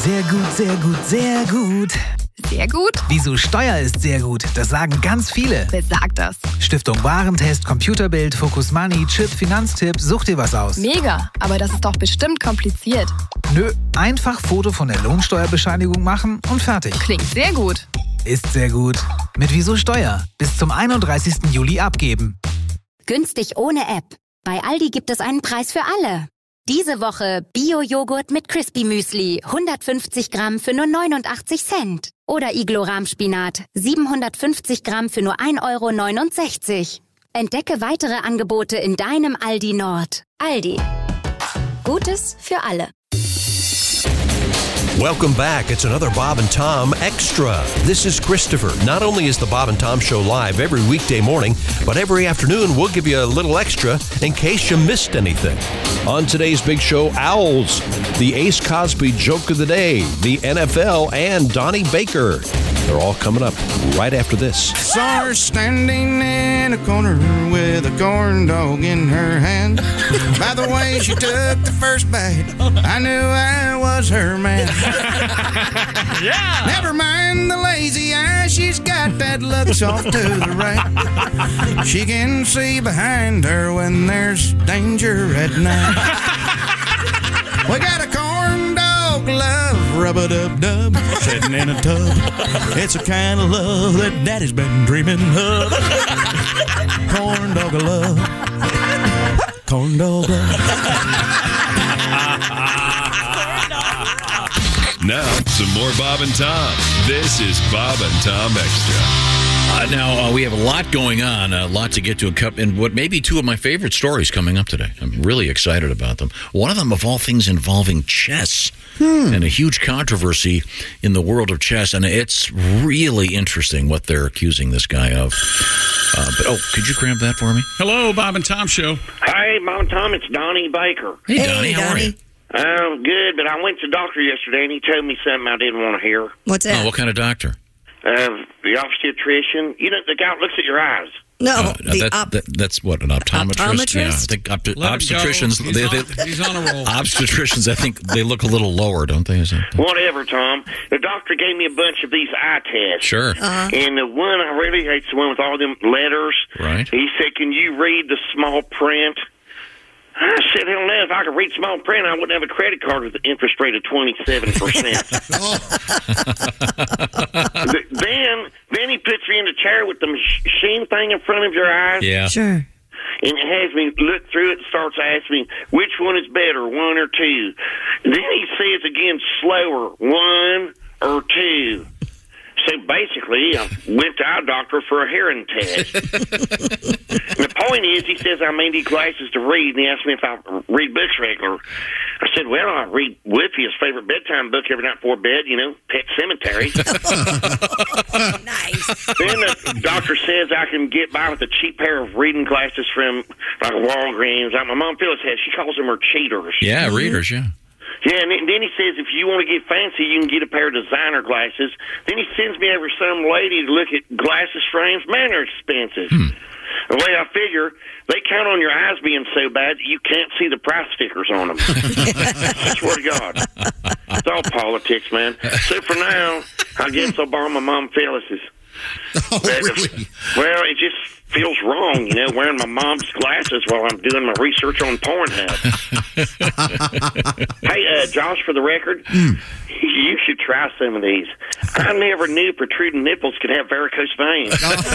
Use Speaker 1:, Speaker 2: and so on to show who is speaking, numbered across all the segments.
Speaker 1: Sehr gut, sehr gut, sehr gut.
Speaker 2: Sehr gut?
Speaker 1: Wieso Steuer ist sehr gut, das sagen ganz viele.
Speaker 2: Wer sagt das?
Speaker 1: Stiftung Warentest, Computerbild, Focus Money, Chip, Finanztipp, such dir was aus.
Speaker 2: Mega, aber das ist doch bestimmt kompliziert.
Speaker 1: Nö, einfach Foto von der Lohnsteuerbescheinigung machen und fertig.
Speaker 2: Klingt sehr gut.
Speaker 1: Ist sehr gut. Mit Wieso Steuer. Bis zum 31. Juli abgeben.
Speaker 3: Günstig ohne App. Bei Aldi gibt es einen Preis für alle. Diese Woche Bio-Joghurt mit Crispy Müsli, 150 Gramm für nur 89 Cent. Oder Iglo-Rahmspinat, 750 Gramm für nur 1,69 €. Entdecke weitere Angebote in deinem Aldi Nord. Aldi. Gutes für alle.
Speaker 4: Welcome back. It's another Bob and Tom Extra. This is Christopher. Not only is the Bob and Tom Show live every weekday morning, but every afternoon we'll give you a little extra in case you missed anything. On today's big show, Owls, the Ace Cosby Joke of the Day, the NFL, and Donnie Baker. They're all coming up right after this.
Speaker 5: Saw her standing in a corner with a corn dog in her hand. By the way she took the first bite, I knew I was her man.
Speaker 6: Yeah.
Speaker 5: Never mind the lazy eye, she's got that looks off to the right. She can see behind her when there's danger at night. We got a corn dog love, rub-a-dub-dub, sitting in a tub. It's a kind of love that Daddy's been dreaming of. Corn dog love. Corn dog love.
Speaker 7: Now, some more Bob and Tom. This is Bob and Tom Extra.
Speaker 6: Now, we have a lot going on, a lot to get to, and what may be two of my favorite stories coming up today. I'm really excited about them. One of them, of all things, involving chess and a huge controversy in the world of chess, and it's really interesting what they're accusing this guy of. Could you grab that for me?
Speaker 8: Hello, Bob and Tom Show.
Speaker 9: Hey, Bob and Tom, it's Donnie Baker.
Speaker 6: Hey, Donnie, how are you?
Speaker 9: I'm good, but I went to the doctor yesterday, and he told me something I didn't want to hear.
Speaker 10: What's that?
Speaker 6: Oh, what kind of doctor?
Speaker 9: The obstetrician. You know, the guy who looks at your eyes.
Speaker 10: No,
Speaker 6: that's what, an optometrist?
Speaker 10: Optometrist?
Speaker 6: Yeah, I think obstetricians.
Speaker 8: He's on a roll.
Speaker 6: Obstetricians, I think they look a little lower, don't they?
Speaker 9: Whatever, Tom. The doctor gave me a bunch of these eye tests.
Speaker 6: Sure.
Speaker 9: And the one I really hate's the one with all them letters.
Speaker 6: Right.
Speaker 9: He said, "Can you read the small print?" I said, hell no, if I could read small print, I wouldn't have a credit card with an interest rate of 27%. Then he puts me in the chair with the machine thing in front of your eyes.
Speaker 6: Yeah.
Speaker 10: Sure.
Speaker 9: And it has me look through it and starts asking me, which one is better, 1 or 2? Then he says again, slower, 1 or 2. So basically, I went to our doctor for a hearing test. The point is, he says I may need glasses to read, and he asked me if I read books regular. I said, well, I read Woofy's favorite bedtime book every night before bed, you know, Pet Cemetery.
Speaker 10: Nice.
Speaker 9: Then the doctor says I can get by with a cheap pair of reading glasses from, like, Walgreens. Like my mom Phyllis has. She calls them her cheaters.
Speaker 6: Yeah, readers, yeah.
Speaker 9: Yeah, and then he says if you want to get fancy, you can get a pair of designer glasses. Then he sends me over some lady to look at glasses frames. Man, they're expensive. The way I figure, they count on your eyes being so bad that you can't see the price stickers on them. I swear to God. It's all politics, man. So for now, I guess I'll borrow my mom Phyllis's.
Speaker 5: Oh, really?
Speaker 9: Well, it just feels wrong, you know, wearing my mom's glasses while I'm doing my research on Pornhub. Hey, Josh, for the record, you should try some of these. I never knew protruding nipples could have varicose veins.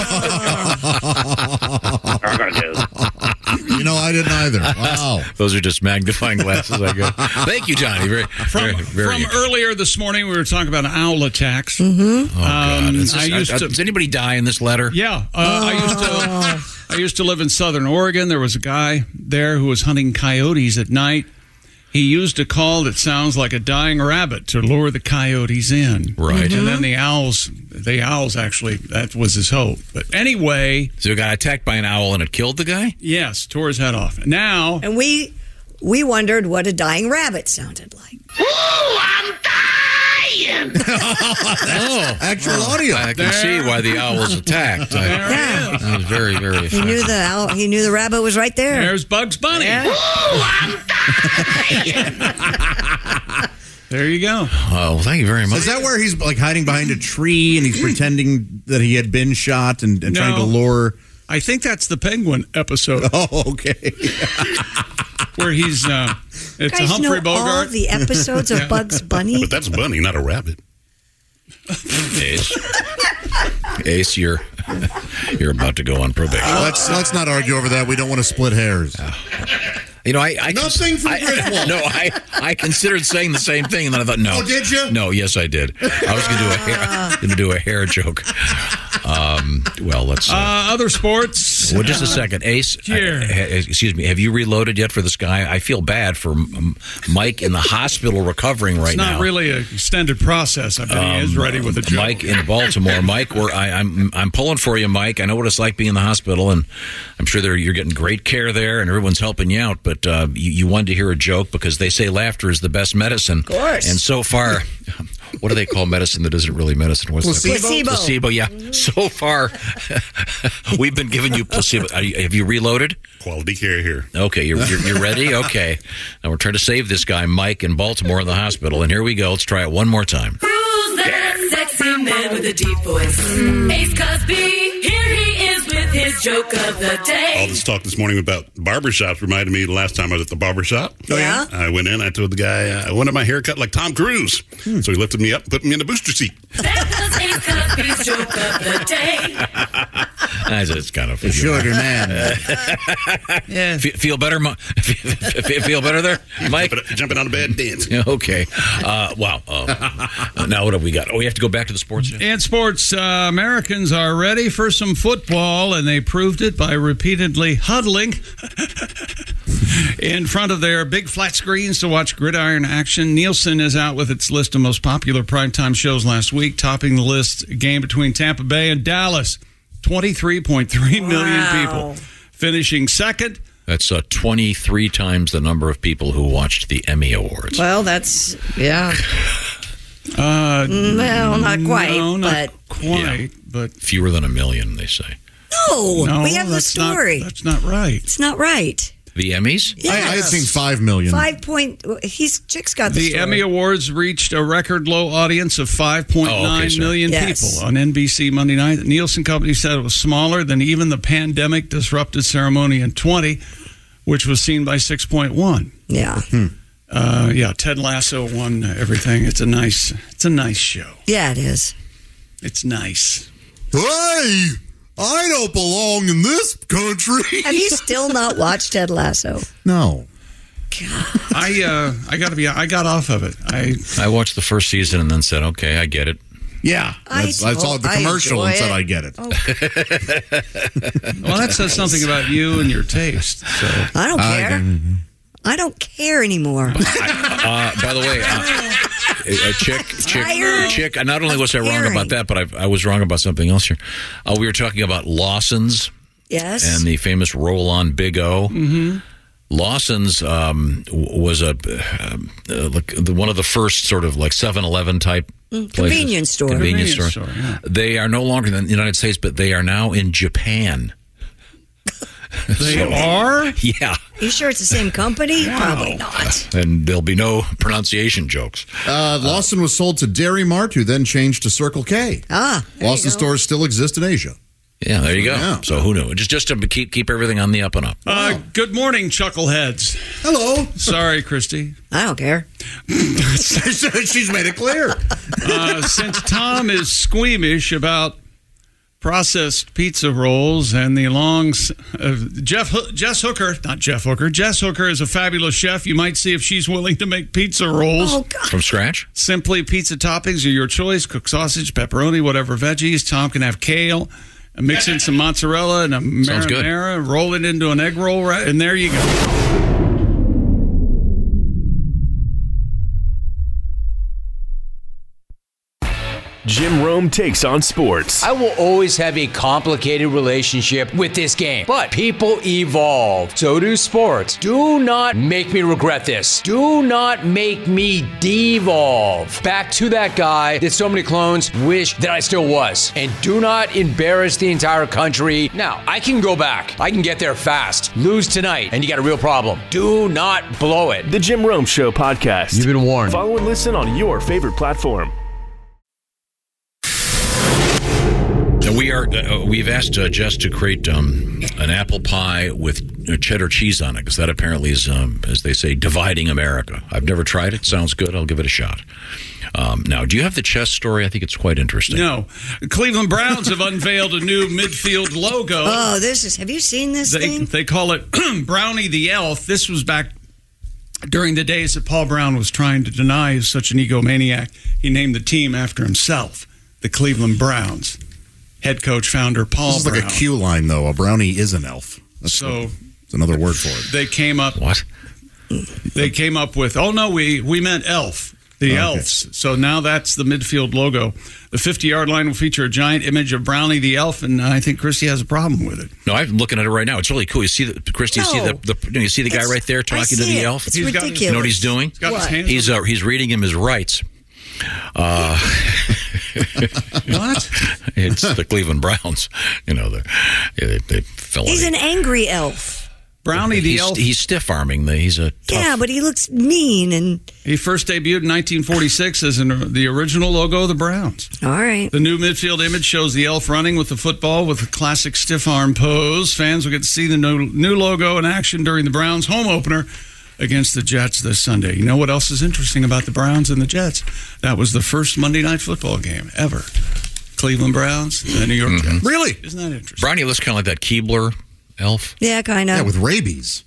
Speaker 9: I gotta go.
Speaker 11: You know, I didn't either. Wow.
Speaker 6: Those are just magnifying glasses, I guess. Thank you, Johnny. Very
Speaker 8: From earlier this morning, we were talking about owl attacks.
Speaker 6: Oh, God. Does anybody die in this letter?
Speaker 8: Yeah. I used to live in Southern Oregon. There was a guy there who was hunting coyotes at night. He used a call that sounds like a dying rabbit to lure the coyotes in.
Speaker 6: Right.
Speaker 8: And then the owls actually, that was his hope. But anyway.
Speaker 6: So he got attacked by an owl and it killed the guy?
Speaker 8: Yes, tore his head off. Now.
Speaker 10: And we wondered what a dying rabbit sounded like.
Speaker 9: Ooh, I'm dying!
Speaker 11: Actual audio.
Speaker 6: I can see why the owl was attacked. That was very, very
Speaker 10: He knew he knew the rabbit was right there.
Speaker 8: There's Bugs Bunny.
Speaker 10: Yeah.
Speaker 9: Ooh, I'm dying!
Speaker 8: There you go.
Speaker 6: Well, thank you very much.
Speaker 11: Is that where he's like hiding behind a tree and he's pretending that he had been shot and trying to lure?
Speaker 8: I think that's the Penguin episode.
Speaker 11: Oh, okay.
Speaker 8: Where he's, it's a Humphrey
Speaker 10: know all
Speaker 8: Bogart.
Speaker 10: the episodes of Bugs Bunny.
Speaker 12: But that's Bunny, not a rabbit.
Speaker 6: Ace, you're about to go on probation.
Speaker 11: Let's not argue over that. We don't want to split hairs.
Speaker 6: You know,
Speaker 11: Nothing from Griswold.
Speaker 6: No, I considered saying the same thing, and then I thought, no.
Speaker 11: Oh, did you?
Speaker 6: No, yes, I did. I was going to do a hair joke. Well, let's.
Speaker 8: Other sports.
Speaker 6: Well, just a second, Ace. Excuse me. Have you reloaded yet for this guy? I feel bad for Mike in the hospital recovering right now.
Speaker 8: It's not really an extended process. I bet he is ready with a joke.
Speaker 6: Mike in Baltimore. Mike, I'm pulling for you, Mike. I know what it's like being in the hospital, and I'm sure you're getting great care there, and everyone's helping you out. But you wanted to hear a joke because they say laughter is the best medicine. Of course. And so far, what do they call medicine that isn't really medicine? What's
Speaker 10: Placebo.
Speaker 6: Placebo, yeah. So far, we've been giving you placebo. Have you reloaded?
Speaker 12: Quality care here.
Speaker 6: Okay, you're ready? Okay. Now we're trying to save this guy, Mike, in Baltimore in the hospital. And here we go. Let's try it one more time.
Speaker 13: Who's that sexy man with a deep voice? Ace Cosby, here he is with his joke of the day.
Speaker 12: All this talk this morning about barbershops reminded me of the last time I was at the barbershop.
Speaker 10: Oh, yeah?
Speaker 12: I went in, I told the guy, I wanted my hair cut like Tom Cruise. So he lifted me up and put me in the booster seat.
Speaker 13: That was Ace Cosby's joke of the day.
Speaker 6: It's kind of
Speaker 11: a shorter man.
Speaker 6: Yeah. Feel better, feel better there, Mike?
Speaker 12: Jumping out of bed and dancing.
Speaker 6: Okay. Wow. Now what have we got? Oh, we have to go back to the sports.
Speaker 8: And sports, Americans are ready for some football, and they proved it by repeatedly huddling in front of their big flat screens to watch gridiron action. Nielsen is out with its list of most popular primetime shows last week, topping the list a game between Tampa Bay and Dallas. 23.3 million people. Finishing second.
Speaker 6: That's 23 times the number of people who watched the Emmy Awards.
Speaker 10: Well, that's, yeah. Well, not quite.
Speaker 8: No, not
Speaker 10: but
Speaker 8: quite. But
Speaker 6: fewer than a million, they say.
Speaker 10: No, we have the story.
Speaker 8: That's not right.
Speaker 10: It's not right.
Speaker 6: The Emmys?
Speaker 10: Yes.
Speaker 11: I had seen 5 million.
Speaker 10: Chick's got the
Speaker 8: The
Speaker 10: story.
Speaker 8: Emmy Awards reached a record low audience of 5.9 million
Speaker 10: Yes.
Speaker 8: people on NBC Monday night. The Nielsen Company said it was smaller than even the pandemic-disrupted ceremony in 20, which was seen by 6.1.
Speaker 10: Yeah.
Speaker 8: Yeah, Ted Lasso won everything. It's a nice show.
Speaker 10: Yeah, it is.
Speaker 8: It's nice.
Speaker 11: Hey, I don't belong in this country.
Speaker 10: Have you still not watched Ted Lasso?
Speaker 11: No.
Speaker 8: I got off of it.
Speaker 6: I watched the first season and then said, okay, I get it.
Speaker 11: Yeah, I saw the commercial and said I get it.
Speaker 8: Well, that says something about you and your taste. So.
Speaker 10: I don't care. I don't care anymore.
Speaker 6: By the way, Chick. Not only was I wrong about that, but I was wrong about something else here. We were talking about Lawson's.
Speaker 10: Yes.
Speaker 6: And the famous roll-on Big O. Mm-hmm. Lawson's was one of the first sort of like 7-Eleven type
Speaker 10: convenience store.
Speaker 6: Convenience store. Yeah. They are no longer in the United States, but they are now in Japan.
Speaker 8: They are?
Speaker 6: Yeah.
Speaker 10: You sure it's the same company? Wow. Probably not.
Speaker 6: And there'll be no pronunciation jokes.
Speaker 11: Lawson was sold to Dairy Mart, who then changed to Circle K. Lawson stores still exist in Asia.
Speaker 6: Yeah, there you go. Yeah. So who knew? Just to keep everything on the up and up.
Speaker 8: Good morning, Chuckleheads.
Speaker 11: Hello.
Speaker 8: Sorry, Christy.
Speaker 10: I don't care.
Speaker 11: She's made it clear.
Speaker 8: Since Tom is squeamish about processed pizza rolls and the Jess Hooker is a fabulous chef. You might see if she's willing to make pizza rolls.
Speaker 10: Oh, God.
Speaker 6: From scratch?
Speaker 8: Simply pizza toppings are your choice. Cook sausage, pepperoni, whatever veggies. Tom can have kale. Mix in some mozzarella and a marinara. Roll it into an egg roll, and there you go.
Speaker 14: Jim Rome takes on sports.
Speaker 15: I will always have a complicated relationship with this game, but people evolve. So do sports. Do not make me regret this. Do not make me devolve back to that guy that so many clones wish that I still was. And do not embarrass the entire country. Now, I can go back. I can get there fast. Lose tonight, and you got a real problem. Do not blow it.
Speaker 14: The Jim Rome Show podcast.
Speaker 15: You've been warned.
Speaker 14: Follow and listen on your favorite platform.
Speaker 6: We've asked Jess to create an apple pie with cheddar cheese on it, because that apparently is, as they say, dividing America. I've never tried it. Sounds good. I'll give it a shot. Now, do you have the chess story? I think it's quite interesting.
Speaker 8: No. The Cleveland Browns have unveiled a new midfield logo.
Speaker 10: Oh, have you seen this thing?
Speaker 8: They call it Brownie the Elf. This was back during the days that Paul Brown was trying to deny he's such an egomaniac. He named the team after himself, the Cleveland Browns. Head coach, founder Paul
Speaker 11: This is
Speaker 8: Brown.
Speaker 11: like a cue line, though. A brownie is an elf. It's another word for it.
Speaker 8: They came up.
Speaker 6: What?
Speaker 8: They came up with, we meant elf. The elves. So now that's the midfield logo. The 50-yard line will feature a giant image of Brownie the elf, and I think Christy has a problem with it.
Speaker 6: No, I'm looking at it right now. It's really cool. You see, Christy, you see the guy right there talking to the elf?
Speaker 10: It's ridiculous.
Speaker 6: You know what he's doing?
Speaker 8: He's got his hands
Speaker 6: He's reading him his rights.
Speaker 8: What?
Speaker 6: It's the Cleveland Browns. You know, they fell.
Speaker 10: He's an angry elf.
Speaker 8: Brownie the elf.
Speaker 6: He's stiff-arming. He's a tough.
Speaker 10: But he looks mean. And
Speaker 8: he first debuted in 1946 as the original logo of the Browns.
Speaker 10: All right.
Speaker 8: The new midfield image shows the elf running with the football with a classic stiff arm pose. Fans will get to see the new logo in action during the Browns' home opener against the Jets this Sunday. You know what else is interesting about the Browns and the Jets? That was the first Monday Night Football game ever. Cleveland Browns, the New York Jets.
Speaker 11: Really?
Speaker 8: Isn't that interesting?
Speaker 6: Brownie looks kind of like that Keebler elf.
Speaker 10: Yeah, kind of.
Speaker 11: Yeah, with rabies.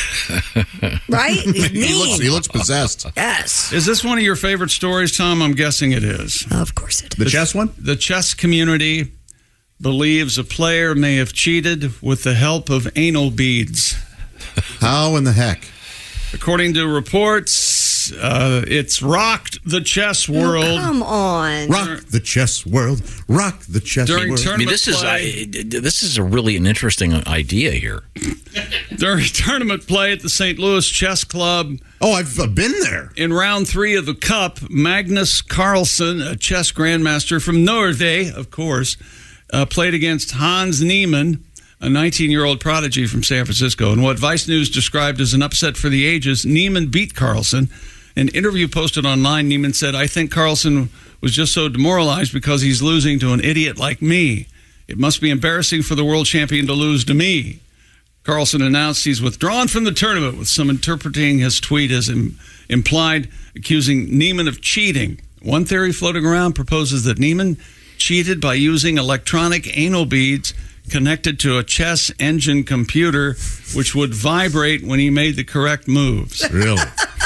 Speaker 10: Right? He's mean.
Speaker 11: He looks possessed.
Speaker 10: Yes.
Speaker 8: Is this one of your favorite stories, Tom? I'm guessing it is.
Speaker 10: Of course it is.
Speaker 11: The chess one?
Speaker 8: The chess community believes a player may have cheated with the help of anal beads.
Speaker 11: How in the heck?
Speaker 8: According to reports, it's rocked the chess world.
Speaker 10: Oh, come on.
Speaker 11: Rock the chess world. Rock the chess
Speaker 8: During
Speaker 11: world.
Speaker 8: tournament
Speaker 6: this is an interesting idea here.
Speaker 8: During tournament play at the St. Louis Chess Club.
Speaker 11: Oh, I've been there.
Speaker 8: In round 3 of the Cup, Magnus Carlsen, a chess grandmaster from Norway, of course, played against Hans Niemann, a 19-year-old prodigy from San Francisco. And what Vice News described as an upset for the ages, Niemann beat Carlsen. An interview posted online, Niemann said, "I think Carlsen was just so demoralized because he's losing to an idiot like me. It must be embarrassing for the world champion to lose to me." Carlsen announced he's withdrawn from the tournament, with some interpreting his tweet as implied, accusing Niemann of cheating. One theory floating around proposes that Niemann cheated by using electronic anal beads connected to a chess engine computer, which would vibrate when he made the correct moves.
Speaker 11: Really?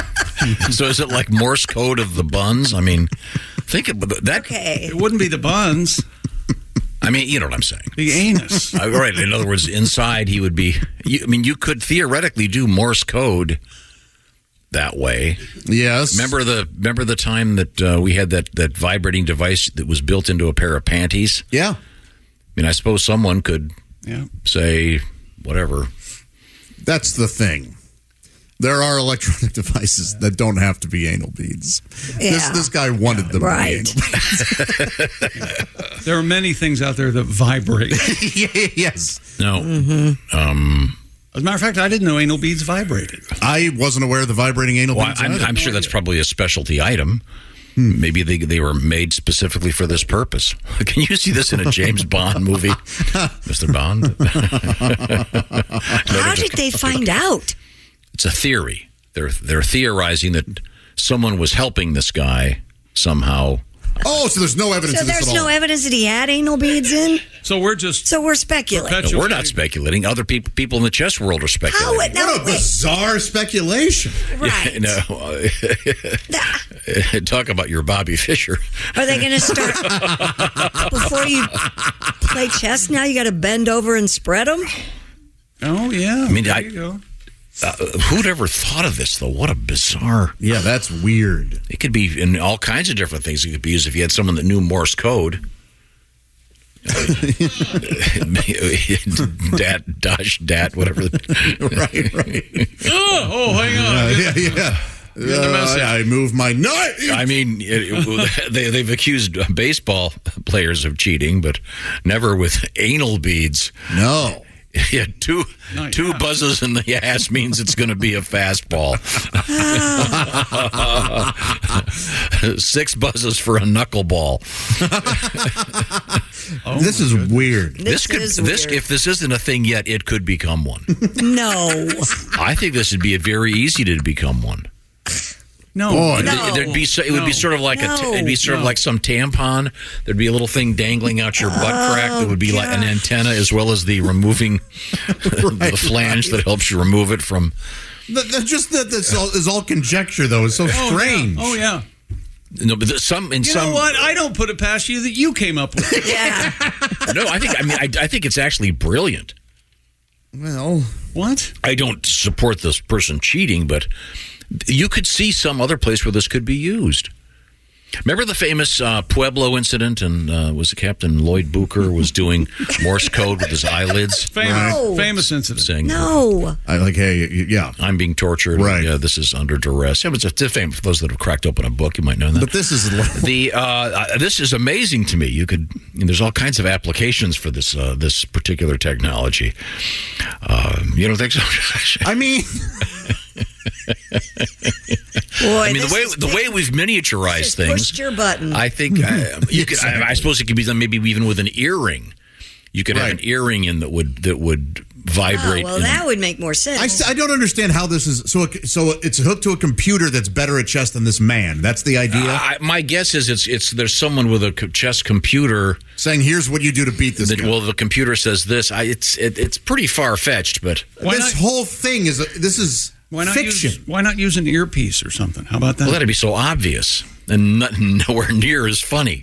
Speaker 6: So is it like Morse code of the buns? I mean, think about that.
Speaker 10: Okay.
Speaker 8: It wouldn't be the buns.
Speaker 6: I mean, you know what I'm saying.
Speaker 8: The anus.
Speaker 6: Right. In other words, inside he would be. You could theoretically do Morse code that way.
Speaker 11: Yes.
Speaker 6: Remember the time that we had that vibrating device that was built into a pair of panties?
Speaker 11: Yeah.
Speaker 6: I mean, I suppose someone could say whatever.
Speaker 11: That's the thing. There are electronic devices that don't have to be anal beads.
Speaker 10: Yeah.
Speaker 11: This guy wanted them
Speaker 10: right.
Speaker 11: to be anal beads.
Speaker 8: There are many things out there that vibrate.
Speaker 11: Yes.
Speaker 6: No.
Speaker 8: As a matter of fact, I didn't know anal beads vibrated.
Speaker 11: I wasn't aware of the vibrating anal beads.
Speaker 6: I'm sure that's probably a specialty item. Maybe they were made specifically for this purpose. Can you see this in a James Bond movie, Mr. Bond?
Speaker 10: How did they find out?
Speaker 6: It's a theory. They're theorizing that someone was helping this guy somehow.
Speaker 11: Oh, so there's no evidence
Speaker 10: So
Speaker 11: of this
Speaker 10: there's
Speaker 11: at all.
Speaker 10: no evidence that he had anal beads in?
Speaker 8: So we're
Speaker 10: speculating.
Speaker 6: No, we're not speculating. Other people in the chess world are speculating.
Speaker 11: What a bizarre speculation.
Speaker 10: Right.
Speaker 6: Talk about your Bobby Fischer.
Speaker 10: Are they going to start before you play chess now? You got to bend over and spread them?
Speaker 8: Oh, yeah.
Speaker 6: I mean,
Speaker 8: there you go.
Speaker 6: Who'd ever thought of this, though? What a bizarre...
Speaker 11: Yeah, that's weird.
Speaker 6: It could be in all kinds of different things. It could be used if you had someone that knew Morse code. Dat, whatever.
Speaker 11: Right.
Speaker 8: Oh, hang on.
Speaker 11: Yeah. I moved my nut.
Speaker 6: I mean, they've accused baseball players of cheating, but never with anal beads.
Speaker 11: No.
Speaker 6: Yeah, two buzzes in the ass means it's going to be a fastball. 6 buzzes for a knuckleball.
Speaker 11: This is weird.
Speaker 10: This is weird.
Speaker 6: If this isn't a thing yet, it could become one.
Speaker 10: No.
Speaker 6: I think this would be very easy to become one.
Speaker 8: No,
Speaker 11: Boy.
Speaker 6: There'd be it would be sort of like it'd be sort of like some tampon. There'd be a little thing dangling out your butt crack that would be like an antenna, as well as the removing the flange that helps you remove it from.
Speaker 11: This is all conjecture, though. It's so strange.
Speaker 8: Oh yeah.
Speaker 6: No, but
Speaker 8: You know what? I don't put it past you that you came up with it.
Speaker 10: Yeah.
Speaker 6: No, I think it's actually brilliant.
Speaker 11: Well,
Speaker 8: what?
Speaker 6: I don't support this person cheating, but you could see some other place where this could be used. Remember the famous Pueblo incident, and was it Captain Lloyd Booker was doing Morse code with his eyelids?
Speaker 8: Famous incident.
Speaker 6: Saying,
Speaker 10: No.
Speaker 11: I like, hey, yeah.
Speaker 6: I'm being tortured.
Speaker 11: Right.
Speaker 6: Yeah, this is under duress. It's a fame for those that have cracked open a book. You might know that.
Speaker 11: But this is
Speaker 6: this is amazing to me. There's all kinds of applications for this this particular technology. You don't think so?
Speaker 11: I mean.
Speaker 10: Boy,
Speaker 6: the way we've miniaturized things.
Speaker 10: Pushed your button.
Speaker 6: I think you could. I suppose it could be done maybe even with an earring. You could have an earring in that would vibrate.
Speaker 10: Oh, well, that would make more sense.
Speaker 11: I don't understand how this is. So it's hooked to a computer that's better at chess than this man. That's the idea.
Speaker 6: My guess is it's there's someone with a chess computer
Speaker 11: saying, "Here's what you do to beat this guy."
Speaker 6: Well, the computer says this. It's pretty far fetched, but
Speaker 11: whole thing is fiction.
Speaker 8: Why not use an earpiece or something? How about that?
Speaker 6: Well, that'd be so obvious and nowhere near as funny.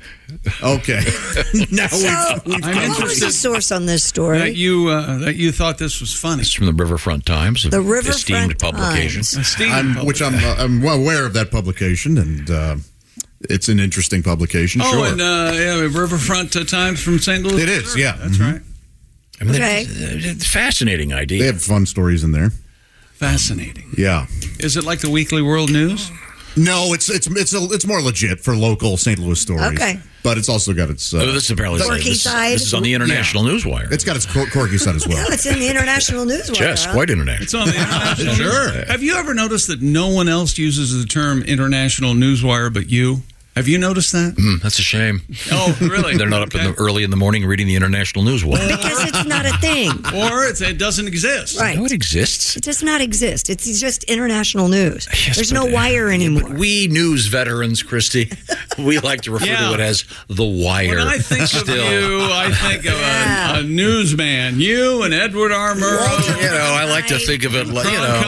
Speaker 11: Okay. Now
Speaker 10: what was the source on this story?
Speaker 8: That you thought this was funny.
Speaker 6: It's from the Riverfront Times,
Speaker 10: the Riverfront
Speaker 6: esteemed publication.
Speaker 11: Which I'm well aware of that publication, and it's an interesting publication.
Speaker 8: Oh,
Speaker 11: sure.
Speaker 8: and Riverfront Times from St. Louis.
Speaker 11: It is, yeah,
Speaker 8: that's right.
Speaker 6: I mean, fascinating idea.
Speaker 11: They have fun stories in there.
Speaker 8: Fascinating.
Speaker 11: Yeah.
Speaker 8: Is it like the Weekly World News?
Speaker 11: No, it's more legit for local St. Louis stories.
Speaker 10: Okay.
Speaker 11: But it's also got its
Speaker 6: this is apparently
Speaker 10: quirky side.
Speaker 6: This is on the International Newswire.
Speaker 11: It's got its quirky side as well.
Speaker 10: Yeah, it's in the International Newswire.
Speaker 6: Yes, quite international.
Speaker 8: It's on the International
Speaker 11: Sure.
Speaker 8: Newswire. Have you ever noticed that no one else uses the term International Newswire but you? Have you noticed that?
Speaker 6: That's a shame.
Speaker 8: Oh, really?
Speaker 6: They're not up early in the morning reading the International Newswire.
Speaker 10: Because it's not a thing.
Speaker 8: Or it doesn't exist.
Speaker 10: Right.
Speaker 6: No, it exists.
Speaker 10: It does not exist. It's just international news.
Speaker 6: Yes,
Speaker 10: There's no wire anymore.
Speaker 6: But we news veterans, Christy, we like to refer to it as the wire.
Speaker 8: When I think of you, I think of a newsman. You and Edward R. Murrow.
Speaker 6: I like to think of it like,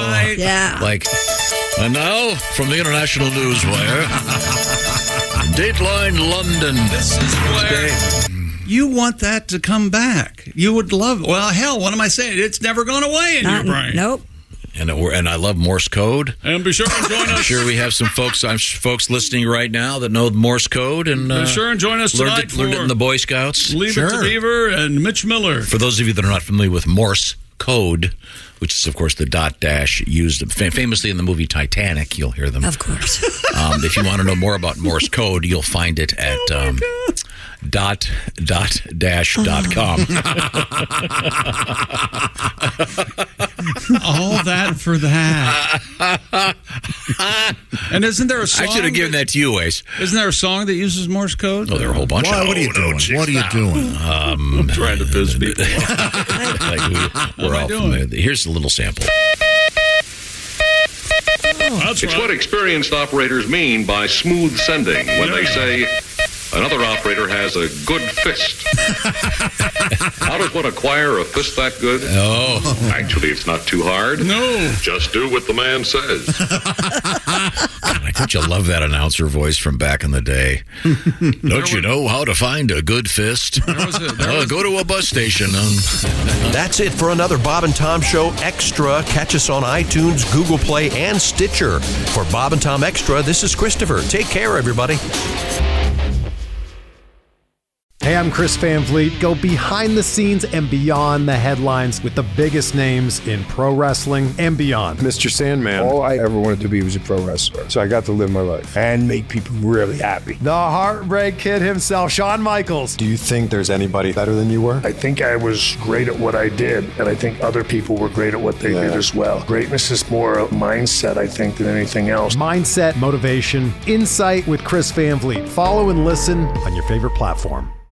Speaker 6: like, and now from the International Newswire. Dateline London.
Speaker 8: This is where you want that to come back. You would love. Well, hell, what am I saying? It's never gone away in your brain.
Speaker 10: Nope.
Speaker 6: And I love Morse code.
Speaker 8: And be sure and join us.
Speaker 6: I'm sure we have some folks listening right now that know Morse code and
Speaker 8: be sure and join us tonight.
Speaker 6: Learned it in the Boy Scouts.
Speaker 8: Leave it to Beaver and Mitch Miller.
Speaker 6: For those of you that are not familiar with Morse code, which is, of course, the dot dash used famously in the movie Titanic. You'll hear them.
Speaker 10: Of course.
Speaker 6: If you want to know more about Morse code, you'll find it at dot-dash.com.
Speaker 8: All that for that. And isn't there a song?
Speaker 6: I should have given that to you, Ace.
Speaker 8: Isn't there a song that uses Morse code?
Speaker 6: Oh, there are a whole bunch of them.
Speaker 11: What are you doing? What are you doing?
Speaker 6: I'm
Speaker 8: trying to biz people.
Speaker 6: We're all familiar. Here's a little sample.
Speaker 16: It's what experienced operators mean by smooth sending when they say, Another operator has a good fist. How does one acquire a fist that good?
Speaker 6: Oh.
Speaker 16: Actually, it's not too hard.
Speaker 8: No.
Speaker 16: Just do what the man says.
Speaker 6: God, I think you love that announcer voice from back in the day. Don't you know how to find a good fist? Go to a bus station.
Speaker 4: That's it for another Bob and Tom Show Extra. Catch us on iTunes, Google Play, and Stitcher. For Bob and Tom Extra, this is Christopher. Take care, everybody.
Speaker 17: Hey, I'm Chris Van Vliet. Go behind the scenes and beyond the headlines with the biggest names in pro wrestling and beyond.
Speaker 18: Mr. Sandman. All I ever wanted to be was a pro wrestler. So I got to live my life and make people really happy.
Speaker 17: The Heartbreak Kid himself, Shawn Michaels. Do you think there's anybody better than you were?
Speaker 18: I think I was great at what I did, and I think other people were great at what they did as well. Greatness is more a mindset, I think, than anything else.
Speaker 17: Mindset, motivation, insight with Chris Van Vliet. Follow and listen on your favorite platform.